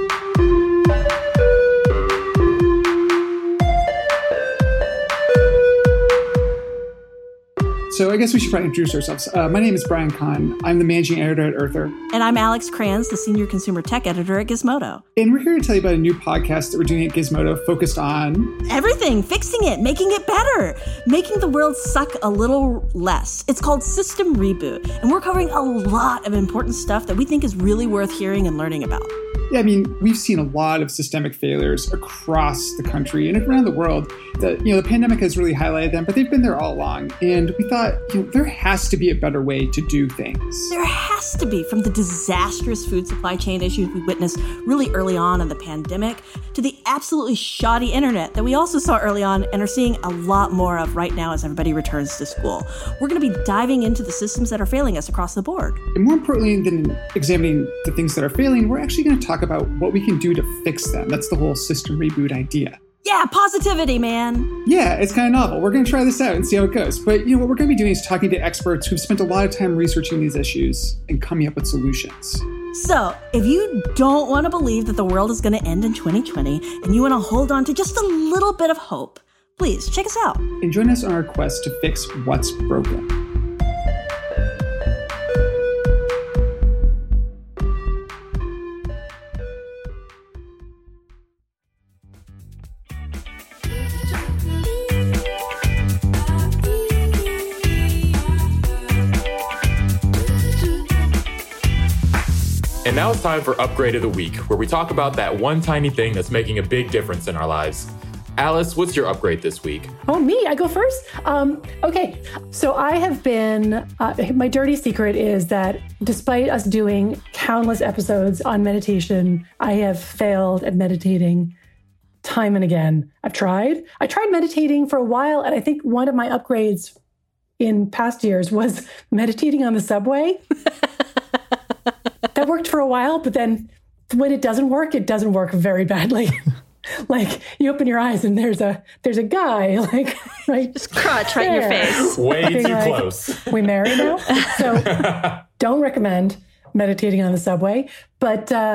[SPEAKER 11] So I guess we should probably introduce ourselves. Uh, my name is Brian Kahn. I'm the managing editor at Earther.
[SPEAKER 4] And I'm Alex Kranz, the senior consumer tech editor at Gizmodo.
[SPEAKER 11] And we're here to tell you about a new podcast that we're doing at Gizmodo focused on
[SPEAKER 4] Everything, fixing it, making it better, making the world suck a little less. It's called System Reboot, and we're covering a lot of important stuff that we think is really worth hearing and learning about.
[SPEAKER 11] Yeah, I mean, we've seen a lot of systemic failures across the country and around the world. The, you know, the pandemic has really highlighted them, but they've been there all along. And we thought, you know, there has to be a better way to do things.
[SPEAKER 4] There has to be, from the disastrous food supply chain issues we witnessed really early on in the pandemic to the absolutely shoddy internet that we also saw early on and are seeing a lot more of right now as everybody returns to school. We're going to be diving into the systems that are failing us across the board.
[SPEAKER 11] And more importantly than examining the things that are failing, we're actually going to talk about what we can do to fix them. That's the whole system reboot idea.
[SPEAKER 4] Yeah, positivity, man.
[SPEAKER 11] Yeah, it's kind of novel. We're going to try this out and see how it goes. But, you know, what we're going to be doing is talking to experts who've spent a lot of time researching these issues and coming up with solutions.
[SPEAKER 4] So, if you don't want to believe that the world is going to end in twenty twenty and you want to hold on to just a little bit of hope, please check us out.
[SPEAKER 11] And join us on our quest to fix what's broken.
[SPEAKER 3] And now it's time for Upgrade of the Week, where we talk about that one tiny thing that's making a big difference in our lives. Alice, what's your upgrade this week?
[SPEAKER 2] Oh, me? I go first? Um, okay. So I have been, uh, my dirty secret is that despite us doing countless episodes on meditation, I have failed at meditating time and again. I've tried. I tried meditating for a while, and I think one of my upgrades in past years was meditating on the subway. That worked for a while, but then when it doesn't work, it doesn't work very badly. Like you open your eyes and there's a there's a guy like right
[SPEAKER 4] just crotch right in your face.
[SPEAKER 3] Way too
[SPEAKER 2] like,
[SPEAKER 3] close.
[SPEAKER 2] We married now, so don't recommend meditating on the subway. But uh,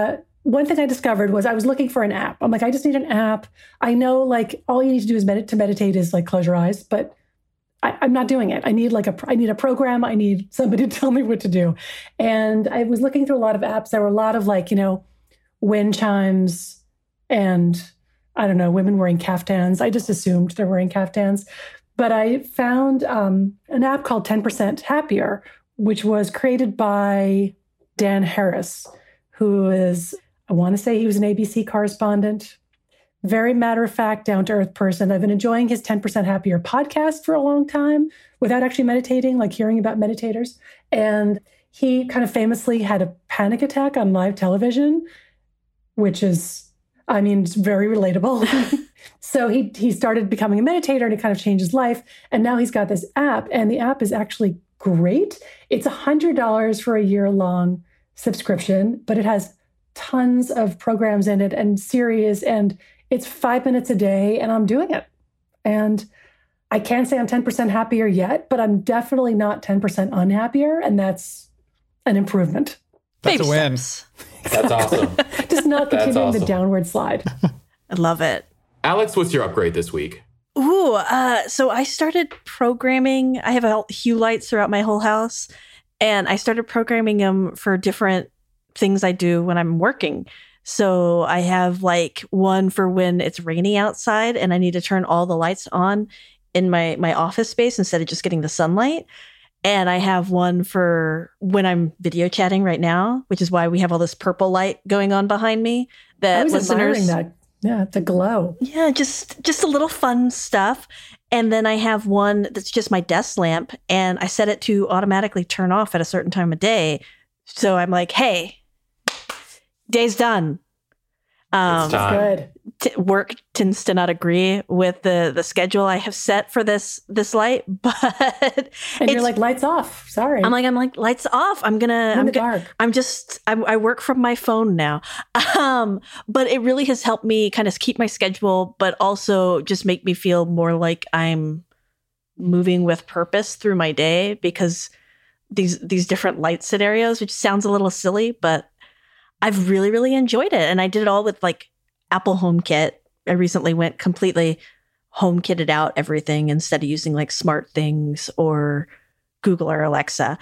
[SPEAKER 2] one thing I discovered was I was looking for an app. I'm like, I just need an app. I know like all you need to do is med- to meditate is like close your eyes, but I, I'm not doing it. I need like a, I need a program. I need somebody to tell me what to do. And I was looking through a lot of apps. There were a lot of like, you know, wind chimes and I don't know, women wearing caftans. I just assumed they're wearing caftans. But I found um, an app called ten percent Happier, which was created by Dan Harris, who is, I want to say he was an A B C correspondent, very matter-of-fact, down-to-earth person. I've been enjoying his ten percent Happier podcast for a long time without actually meditating, like hearing about meditators. And he kind of famously had a panic attack on live television, which is, I mean, it's very relatable. So he he started becoming a meditator and it kind of changed his life. And now he's got this app, and the app is actually great. It's one hundred dollars for a year-long subscription, but it has tons of programs in it and series, and it's five minutes a day, and I'm doing it. And I can't say I'm ten percent happier yet, but I'm definitely not ten percent unhappier, and that's an improvement.
[SPEAKER 5] That's Baby a win.
[SPEAKER 4] Steps.
[SPEAKER 3] That's awesome.
[SPEAKER 2] Just not continuing awesome. the downward slide.
[SPEAKER 4] I love it.
[SPEAKER 3] Alex, what's your upgrade this week?
[SPEAKER 4] Ooh, uh, so I started programming. I have a hue lights throughout my whole house, and I started programming them for different things I do when I'm working. So I have like one for when it's rainy outside and I need to turn all the lights on in my, my office space instead of just getting the sunlight. And I have one for when I'm video chatting right now, which is why we have all this purple light going on behind me. That
[SPEAKER 2] I was
[SPEAKER 4] listeners,
[SPEAKER 2] admiring that. Yeah, the glow.
[SPEAKER 4] Yeah, just just a little fun stuff. And then I have one that's just my desk lamp, and I set it to automatically turn off at a certain time of day. So I'm like, hey, day's done. Um,
[SPEAKER 3] it's time.
[SPEAKER 2] Good.
[SPEAKER 4] T- work tends to not agree with the the schedule I have set for this this light, but
[SPEAKER 2] and you're like, lights off. Sorry,
[SPEAKER 4] I'm like I'm like lights off. I'm gonna.
[SPEAKER 2] I'm in
[SPEAKER 4] I'm
[SPEAKER 2] the
[SPEAKER 4] go-
[SPEAKER 2] dark.
[SPEAKER 4] I'm just. I, I work from my phone now, um, but it really has helped me kind of keep my schedule, but also just make me feel more like I'm moving with purpose through my day because these these different light scenarios, which sounds a little silly, but I've really, really enjoyed it. And I did it all with like Apple HomeKit. I recently went completely HomeKitted out everything instead of using like SmartThings or Google or Alexa.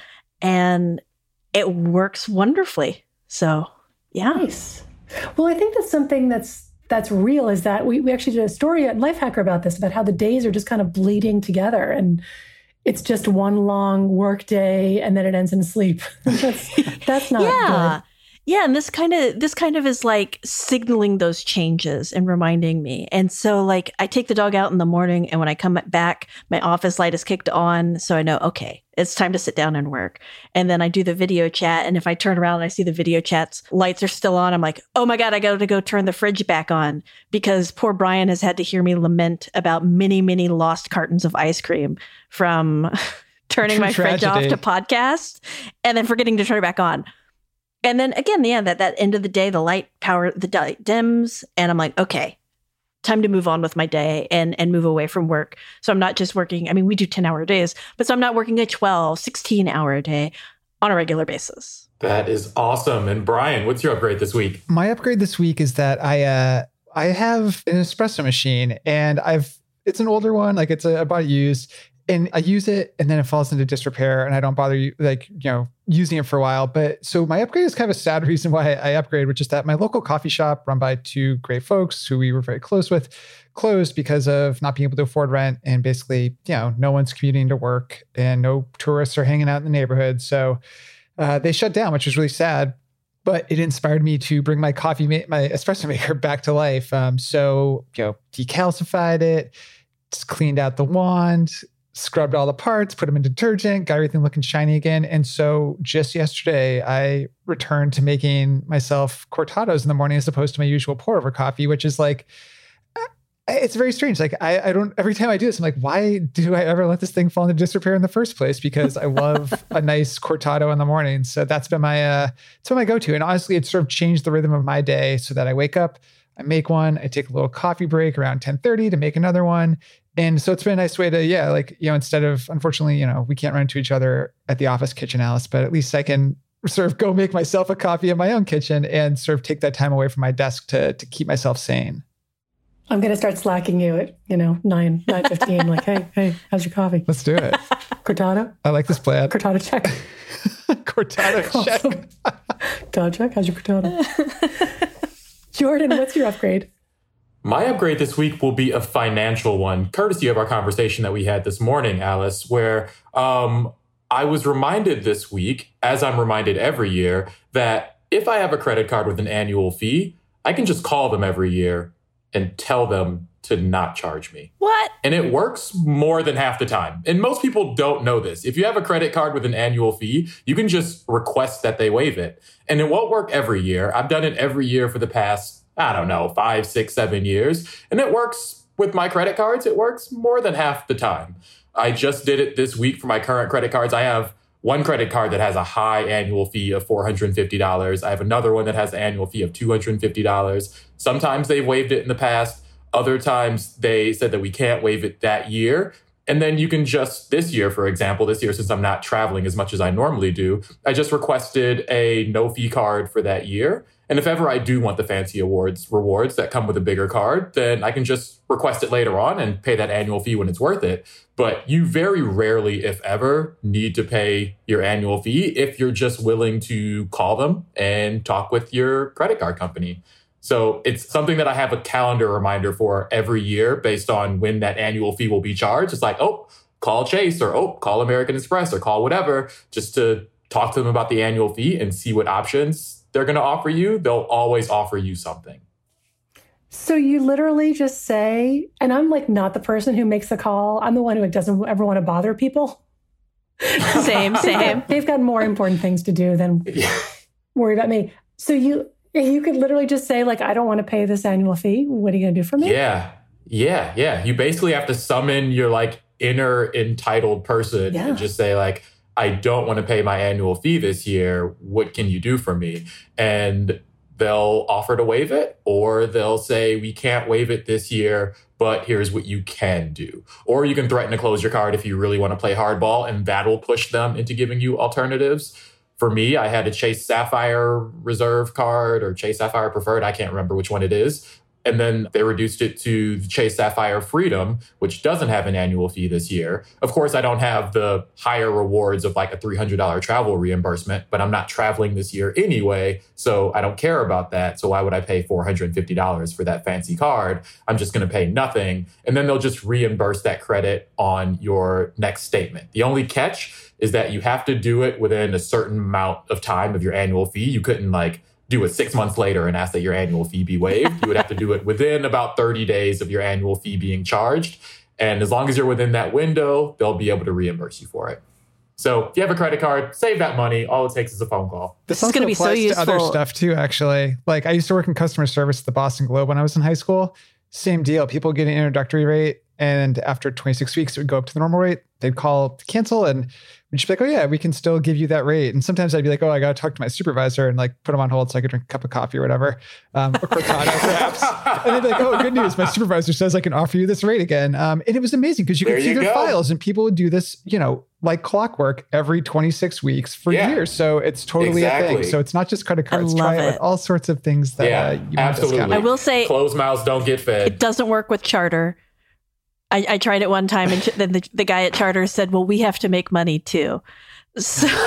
[SPEAKER 4] And it works wonderfully. So, yeah.
[SPEAKER 2] Nice. Well, I think that's something that's that's real is that we, we actually did a story at Lifehacker about this, about how the days are just kind of bleeding together. And it's just one long work day and then it ends in sleep. that's, that's not
[SPEAKER 4] yeah.
[SPEAKER 2] good.
[SPEAKER 4] Yeah, and this kind of this kind of is like signaling those changes and reminding me. And so like I take the dog out in the morning, and when I come back, my office light is kicked on, so I know, okay, it's time to sit down and work. And then I do the video chat, and if I turn around and I see the video chat's lights are still on, I'm like, oh my God, I got to go turn the fridge back on, because poor Brian has had to hear me lament about many, many lost cartons of ice cream from turning
[SPEAKER 5] True
[SPEAKER 4] my
[SPEAKER 5] tragedy.
[SPEAKER 4] fridge off to podcast and then forgetting to turn it back on. And then again, yeah, that, that end of the day, the light power, the light dims, and I'm like, okay, time to move on with my day and, and move away from work. So I'm not just working, I mean, we do ten hour days, but so I'm not working a twelve, sixteen hour a day on a regular basis.
[SPEAKER 3] That is awesome. And Brian, what's your upgrade this week?
[SPEAKER 5] My upgrade this week is that I, uh, I have an espresso machine, and I've, it's an older one. Like it's a, I bought it used. And I use it, and then it falls into disrepair, and I don't bother like, you know, using it for a while. But so my upgrade is kind of a sad reason why I upgrade, which is that my local coffee shop run by two great folks who we were very close with closed because of not being able to afford rent. And basically, you know, no one's commuting to work and no tourists are hanging out in the neighborhood. So uh, they shut down, which was really sad. But it inspired me to bring my coffee, ma- my espresso maker back to life. Um, so, you know, decalcified it, just cleaned out the wand, scrubbed all the parts, put them in detergent, got everything looking shiny again. And so just yesterday, I returned to making myself cortados in the morning as opposed to my usual pour over coffee, which is like, it's very strange. Like I, I don't, every time I do this, I'm like, why do I ever let this thing fall into disrepair in the first place? Because I love a nice cortado in the morning. So that's been my, uh, it's been my go-to. And honestly, it's sort of changed the rhythm of my day so that I wake up, I make one, I take a little coffee break around ten thirty to make another one. And so it's been a nice way to, yeah, like, you know, instead of, unfortunately, you know, we can't run into each other at the office kitchen, Alice, but at least I can sort of go make myself a coffee in my own kitchen and sort of take that time away from my desk to to keep myself sane.
[SPEAKER 2] I'm going to start slacking you at, you know, nine, nine fifteen. Like, hey, hey, how's your coffee?
[SPEAKER 5] Let's do it.
[SPEAKER 2] Cortado?
[SPEAKER 5] I like this plan.
[SPEAKER 2] Cortado check.
[SPEAKER 5] Cortado check.
[SPEAKER 2] Cortado check. How's your cortado? Jordan, what's your upgrade?
[SPEAKER 3] My upgrade this week will be a financial one, courtesy of our conversation that we had this morning, Alice, where um, I was reminded this week, as I'm reminded every year, that if I have a credit card with an annual fee, I can just call them every year and tell them to not charge me.
[SPEAKER 4] What?
[SPEAKER 3] And it works more than half the time. And most people don't know this. If you have a credit card with an annual fee, you can just request that they waive it. And it won't work every year. I've done it every year for the past, I don't know, five, six, seven years. And it works with my credit cards. It works more than half the time. I just did it this week for my current credit cards. I have one credit card that has a high annual fee of four hundred fifty dollars. I have another one that has an annual fee of two hundred fifty dollars. Sometimes they've waived it in the past. Other times they said that we can't waive it that year. And then you can just, this year, for example, this year, since I'm not traveling as much as I normally do, I just requested a no fee card for that year. And if ever I do want the fancy awards rewards that come with a bigger card, then I can just request it later on and pay that annual fee when it's worth it. But you very rarely, if ever, need to pay your annual fee if you're just willing to call them and talk with your credit card company. So it's something that I have a calendar reminder for every year based on when that annual fee will be charged. It's like, oh, call Chase or, oh, call American Express or call whatever, just to talk to them about the annual fee and see what options they're going to offer you. They'll always offer you something.
[SPEAKER 2] So you literally just say, and I'm like not the person who makes the call. I'm the one who doesn't ever want to bother people.
[SPEAKER 4] Same, same.
[SPEAKER 2] They've got more important things to do than
[SPEAKER 3] Yeah.
[SPEAKER 2] worry about me. So you you could literally just say, like, I don't want to pay this annual fee. What are you going to do for me?
[SPEAKER 3] Yeah. Yeah. Yeah. You basically have to summon your like inner entitled person
[SPEAKER 2] Yeah.
[SPEAKER 3] and just say like, I don't want to pay my annual fee this year. What can you do for me? And they'll offer to waive it, or they'll say, we can't waive it this year, but here's what you can do. Or you can threaten to close your card if you really want to play hardball, and that'll push them into giving you alternatives. For me, I had a Chase Sapphire Reserve card or Chase Sapphire Preferred. I can't remember which one it is. And then they reduced it to the Chase Sapphire Freedom, which doesn't have an annual fee this year. Of course, I don't have the higher rewards of like a three hundred dollars travel reimbursement, but I'm not traveling this year anyway, so I don't care about that. So why would I pay four hundred fifty dollars for that fancy card? I'm just going to pay nothing. And then they'll just reimburse that credit on your next statement. The only catch is that you have to do it within a certain amount of time of your annual fee. You couldn't like do it six months later and ask that your annual fee be waived. You would have to do it within about thirty days of your annual fee being charged. And as long as you're within that window, they'll be able to reimburse you for it. So if you have a credit card, save that money. All it takes is a phone call.
[SPEAKER 5] This,
[SPEAKER 4] This is
[SPEAKER 5] also
[SPEAKER 4] gonna be so
[SPEAKER 5] applies to
[SPEAKER 4] useful.
[SPEAKER 5] other stuff too, actually. Like I used to work in customer service at the Boston Globe when I was in high school. Same deal. People get an introductory rate, and after twenty-six weeks, it would go up to the normal rate. They'd call to cancel, and we'd just be like, oh yeah, we can still give you that rate. And sometimes I'd be like, oh, I got to talk to my supervisor and like put them on hold so I could drink a cup of coffee or whatever. Um, or Cortado perhaps. And they'd be like, oh, good news. My supervisor says I can offer you this rate again. Um, and it was amazing because you
[SPEAKER 3] There
[SPEAKER 5] could see
[SPEAKER 3] you
[SPEAKER 5] their
[SPEAKER 3] go.
[SPEAKER 5] files, and people would do this, you know, like clockwork every twenty-six weeks for
[SPEAKER 3] Yeah.
[SPEAKER 5] years. So it's totally a
[SPEAKER 3] Exactly.
[SPEAKER 5] thing. So it's not just credit cards.
[SPEAKER 4] love
[SPEAKER 5] Try it
[SPEAKER 4] it.
[SPEAKER 5] with all sorts of things that
[SPEAKER 3] Yeah,
[SPEAKER 5] uh, you want
[SPEAKER 3] absolutely.
[SPEAKER 5] discount.
[SPEAKER 4] I will say
[SPEAKER 3] Closed mouths don't get fed.
[SPEAKER 4] it doesn't work with Charter. I, I tried it one time, and then the, the guy at Charter said, well, we have to make money too. So
[SPEAKER 3] Alex,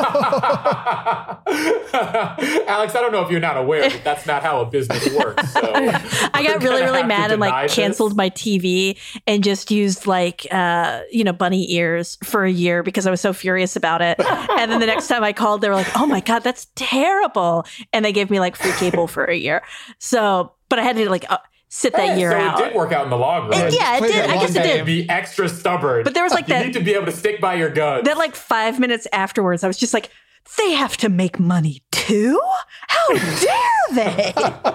[SPEAKER 3] I don't know if you're not aware, but that's not how a business works. So
[SPEAKER 4] I got really, really mad and like canceled
[SPEAKER 3] this.
[SPEAKER 4] my T V and just used like, uh, you know, bunny ears for a year because I was so furious about it. And then the next time I called, they were like, oh my God, that's terrible. And they gave me like free cable for a year. So, but I had to like, uh, sit that
[SPEAKER 3] Hey,
[SPEAKER 4] year
[SPEAKER 3] so
[SPEAKER 4] out.
[SPEAKER 3] it did work out in the long run.
[SPEAKER 4] It- yeah, it
[SPEAKER 5] Play
[SPEAKER 4] did.
[SPEAKER 5] that
[SPEAKER 4] I
[SPEAKER 5] long
[SPEAKER 4] guess it
[SPEAKER 5] game.
[SPEAKER 4] did.
[SPEAKER 3] Be extra stubborn.
[SPEAKER 4] But there was like
[SPEAKER 3] you
[SPEAKER 4] that-
[SPEAKER 3] need to be able to stick by your guns.
[SPEAKER 4] Then like five minutes afterwards, I was just like, they have to make money too? How dare they?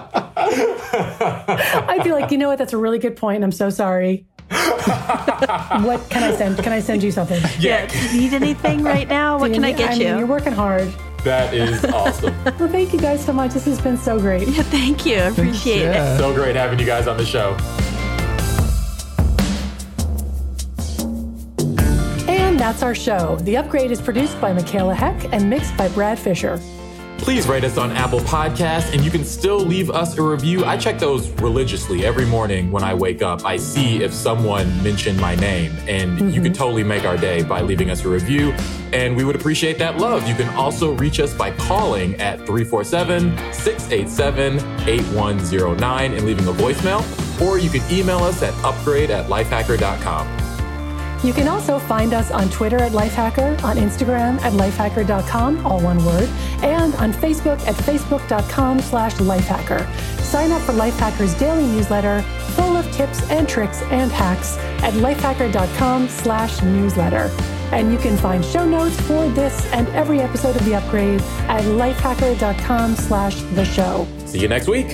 [SPEAKER 2] I'd be like, you know what? That's a really good point. I'm so sorry. What can I send? Can I send you something?
[SPEAKER 4] Yeah. Do you need anything right now? What
[SPEAKER 2] Do
[SPEAKER 4] can I
[SPEAKER 2] need-
[SPEAKER 4] get
[SPEAKER 2] mean,
[SPEAKER 4] you?
[SPEAKER 2] You're working hard.
[SPEAKER 3] That is awesome.
[SPEAKER 2] Well, thank you guys so much. This has been so great.
[SPEAKER 4] Yeah, thank you. I appreciate it.
[SPEAKER 5] Yeah.
[SPEAKER 3] So great having you guys on the show.
[SPEAKER 2] And that's our show. The Upgrade is produced by Michaela Heck and mixed by Brad Fisher.
[SPEAKER 3] Please rate us on Apple Podcasts, and you can still leave us a review. I check those religiously every morning when I wake up. I see if someone mentioned my name, and mm-hmm. you can totally make our day by leaving us a review, and we would appreciate that love. You can also reach us by calling at three four seven, six eight seven, eight one zero nine and leaving a voicemail, or you can email us at upgrade at lifehacker dot com.
[SPEAKER 2] You can also find us on Twitter at Lifehacker, on Instagram at lifehacker dot com, all one word, and on Facebook at facebook.com slash lifehacker. Sign up for Lifehacker's daily newsletter, full of tips and tricks and hacks at lifehacker.com slash newsletter. And you can find show notes for this and every episode of The Upgrade at lifehacker.com slash the show.
[SPEAKER 3] See you next week.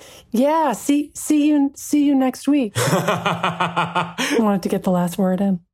[SPEAKER 2] Yeah, see see you see you next week. I wanted to get the last word in.